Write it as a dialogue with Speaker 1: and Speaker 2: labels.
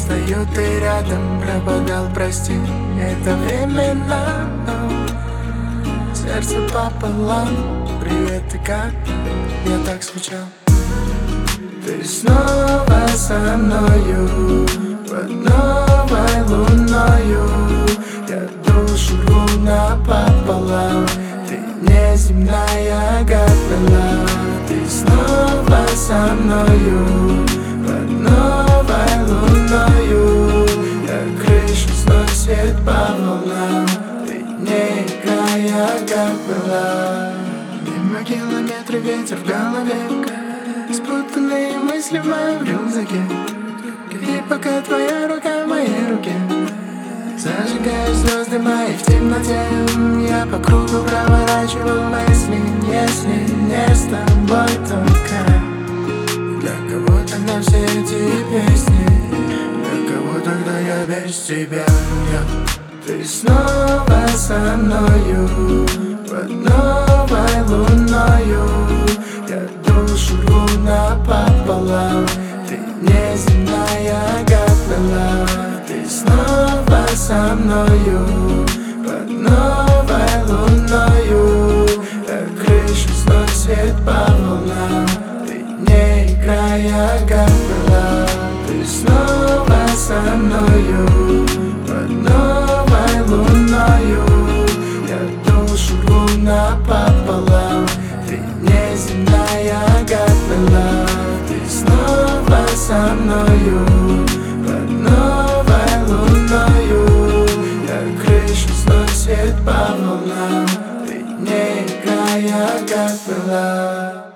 Speaker 1: стою, ты рядом, пропадал, прости, это временно. Сердце пополам, привет, ты как? Я так скучал. Ты снова со мною, под новой луною. Я душу рву напополам, ты неземная гапела. Ты снова со мною, под новой луною. Я крышу сносит по волнам, ты некая гапела. Мимо километров ветер в голове, спутанные мысли в моем рюкзаке. И пока твоя рука в моей руке, зажигаю звезды мои в темноте. Я по кругу проворачивал мысли, если не с тобой только. Для кого тогда все эти песни? Для кого тогда я без тебя? Ты снова со мною, под новой луною. Я душу рву напополам, ты неземная гапела. Ты снова со мною, под новой луною. Я крышу сносит по волнам, ты не играя гапела. Ты снова со мною, под новой луною. Я душу рву напополам, ты неземная гапела. Ты снова со мною, под новой луною. Я крышу сносит по волнам, ты не играя гапела.